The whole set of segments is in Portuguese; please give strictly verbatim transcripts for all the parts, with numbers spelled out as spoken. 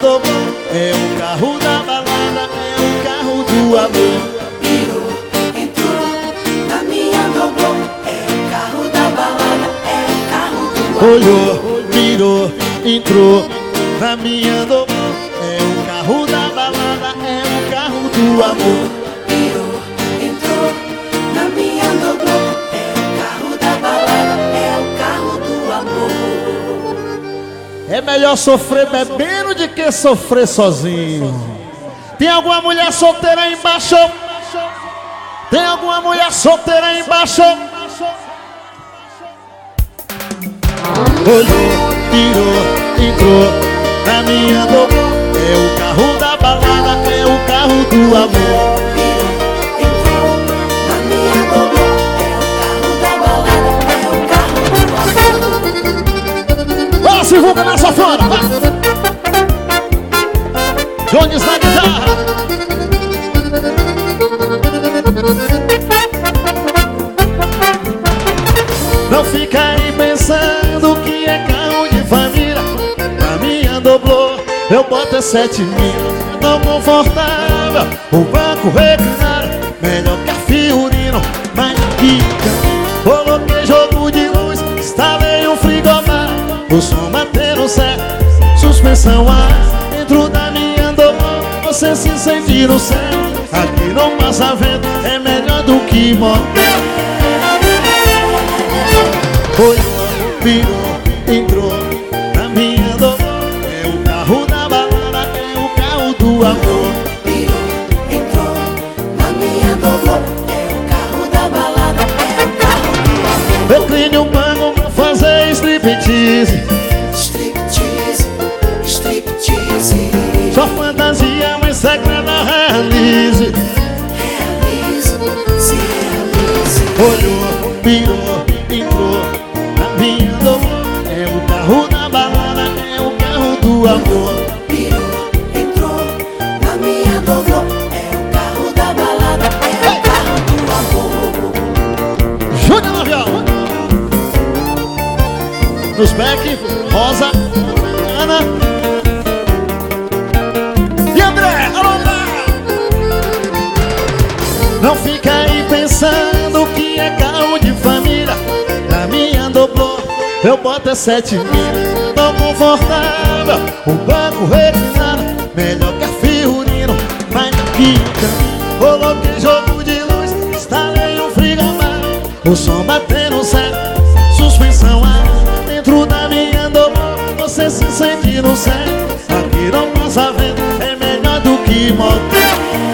É o carro da balada, é o carro do amor. Virou, entrou na minha dobrou. É o carro da balada, é o carro do amor. Olhou, virou, entrou na minha dobrou. É o carro da balada, é o carro do amor. Virou, entrou na minha dobrou. É o carro da balada, é o carro do amor. É melhor sofrer bebendo do que sofrer sozinho. Tem alguma mulher solteira aí embaixo? Tem alguma mulher solteira aí embaixo? Olhou, virou, entrou na minha dobrou. É o carro da balada, é o carro do amor. Virou, entrou na minha dobrou. É o carro da balada, é o carro do amor. Bora, se vulga na safona, vai! Jones na guitarra. Não fica aí pensando que é carro de família. Na minha dobrou, eu boto é sete mil. Tão confortável, o banco reclinado, melhor que a Fiorino, mais pica. Coloquei jogo de luz, instalei um frigobar, o som batendo certo, suspensão ar. Dentro da minha dobrou, você se sente no céu. Aqui não passa vento, é melhor do que motel. Olhou, virou, entrou na minha dobrou. É o carro da balada, é o carro do amor. Virou, entrou na minha dobrou. É o carro da balada, é o carro do amor. Eu clean o banco pra fazer striptease. Striptease, striptease. Sua fantasia mais secreta realize. Realize, se realize. Olhou, virou, entrou na minha dobrou. É o carro da balada, é o carro do amor. Virou, entrou na minha dobrou. É o carro da balada, é o carro do amor. Júnior na viola. Nos back, Rosa, Ana e André. Alô, André. Não fica aí pensando que é carro de família. Na minha dobrou, eu boto é sete mil. Tão confortável, o banco reclinado, melhor que a Fiorino, mais pica. Coloquei jogo de luz, instalei um frigobar, o som batendo certo, suspensão ar. Dentro da minha dobrou, você se sente no céu. Aqui não passa vento, é melhor do que motel.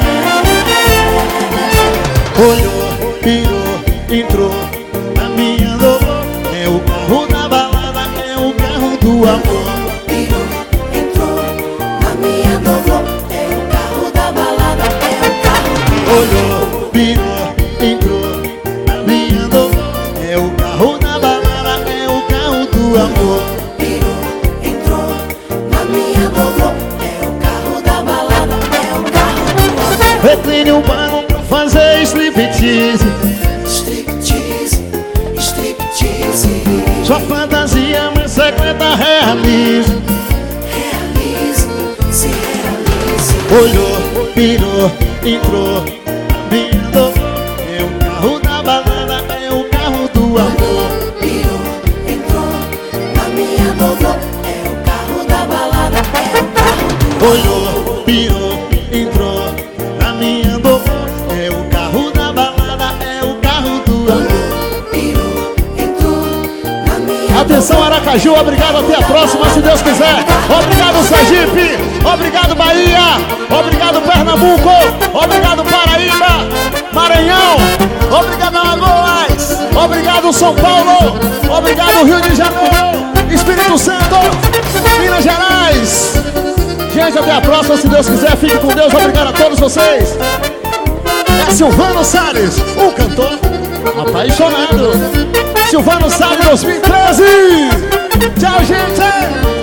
Olhou, virou, entrou na minha dobrou. É o carro da balada, é o carro do amor. Virou, entrou na minha dobrou. É o carro da balada, é o carro do amor. Olhou, virou, entrou na minha dobrou. É o carro da balada, é o carro do amor. Virou, entrou na minha dobrou. É o carro da balada, é o carro do amor. Recline o banco pra fazer striptease. Striptease, striptease. Sua fantasia mais secreta realize. Realize, se realize. Olhou, virou, entrou na minha dobrou. É o carro da balada, é o carro do amor. Virou, entrou na minha dobrou. É o carro da balada, é o carro do amor. Olhou, virou, entrou na minha dobrou. É o carro da balada, é o carro do amor. Virou, entrou na minha. Atenção, Aracaju, obrigado, até a próxima, se Deus quiser. Obrigado, Sergipe, obrigado, Bahia, obrigado, Pernambuco, obrigado, Paraíba, Maranhão, obrigado, Alagoas, obrigado, São Paulo, obrigado, Rio de Janeiro, Espírito Santo, Minas Gerais. Gente, até a próxima, se Deus quiser, fique com Deus, obrigado a todos vocês. É Silvano Salles, o cantor apaixonado. Silvano Salles dois mil e treze. Tchau, gente.